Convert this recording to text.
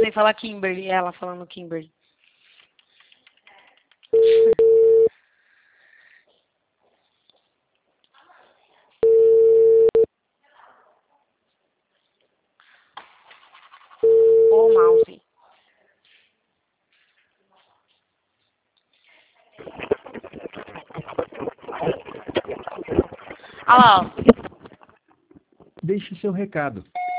sei falar Kimberly. Ela falando Kimberly. Ô, mouse. Olha lá, ó. Deixe seu recado.